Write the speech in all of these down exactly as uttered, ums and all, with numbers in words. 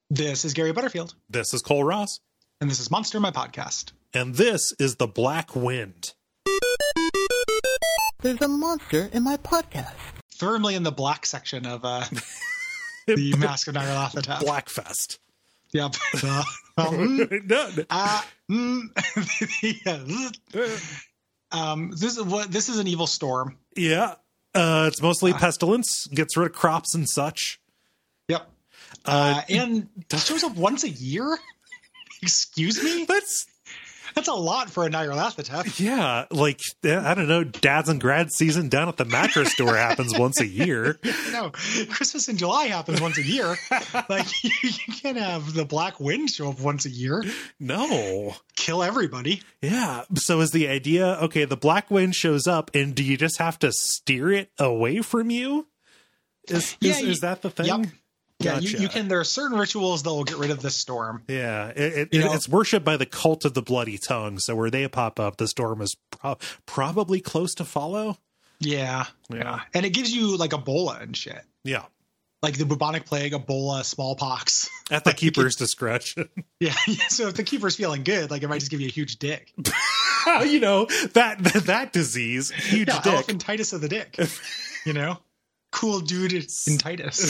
This is Gary Butterfield. This is Cole Ross. And this is Monster, my podcast. And this is The Black Wind. There's a monster in my podcast. Firmly in the black section of uh, the Mask of Nyarlathotep. Blackfest. Yep. Uh, um, no, no. uh, mm, yeah. um, this is what this is an evil storm. Yeah. Uh, it's mostly uh, pestilence. Gets rid of crops and such. Yep. Uh, uh, and shows up once a year. Excuse me? That's that's a lot for a Nyarlathotep. Yeah, like I don't know, dads and grad season down at the mattress store happens once a year. No, Christmas in July happens once a year. Like you, you can't have the Black Wind show up once a year. No, kill everybody. Yeah. So is the idea okay? The Black Wind shows up, and do you just have to steer it away from you? Is yeah, is, you, is that the thing? Yep. Yeah, Gotcha. you, you can. There are certain rituals that will get rid of this storm. Yeah, it, it, You know- it's worshipped by the cult of the bloody tongue. So where they pop up, the storm is pro- probably close to follow. Yeah, Yeah. yeah, and it gives you like Ebola and shit, Yeah, like the bubonic plague, Ebola, smallpox. at the keeper's discretion. Yeah, yeah. So if the keeper's feeling good, like it might just give you a huge dick. You know that that disease, huge Yeah, dick. elephantitis of the dick. You know, cool dude in Titus.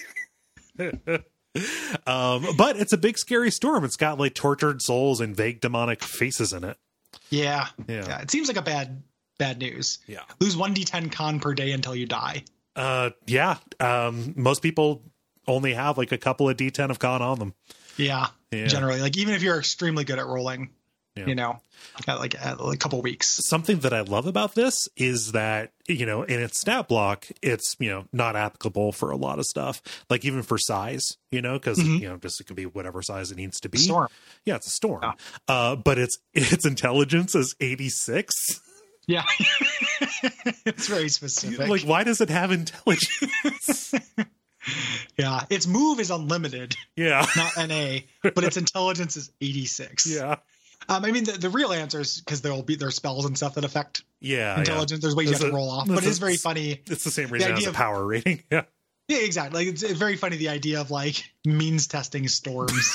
um, but it's a big scary storm. It's got like tortured souls and vague demonic faces in it. Yeah, Yeah. yeah. It seems like a bad, bad news. Yeah. Lose one d ten con per day until you die. Uh, yeah. Um, most people only have like a couple of D ten of con on them. Yeah, Yeah. generally, like even if you're extremely good at rolling, Yeah. you know, at like at like a couple weeks. Something that I love about this is that, you know, in its stat block, it's, you know, not applicable for a lot of stuff, like even for size, you know, because, Mhm. you know, just it could be whatever size it needs to be. Storm. Yeah, it's a storm. Yeah. Uh, but its its intelligence is eighty-six. Yeah, it's very specific. Like, why does it have intelligence? Yeah, its move is unlimited, Yeah. not N A, but its intelligence is eighty-six. Yeah. Um, I mean, the, the real answer is because there will be there's spells and stuff that affect Yeah. intelligence. There's ways you It's have to a- roll off, it's but it's a- very funny. It's the same reason as idea a of- power rating. Yeah. Yeah, exactly. Like it's it's very funny, the idea of like means testing storms.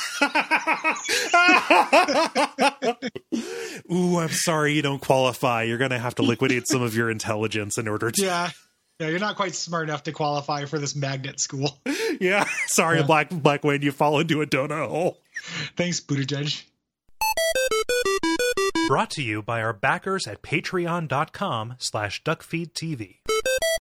Ooh, I'm sorry you don't qualify. You're going to have to liquidate some of your intelligence in order to. Yeah. Yeah, you're not quite smart enough to qualify for this magnet school. Yeah. Sorry, Yeah. Black Black Wind, you fall into a donut hole. Thanks, Buttigieg. Brought to you by our backers at patreon.com slash duckfeedtv.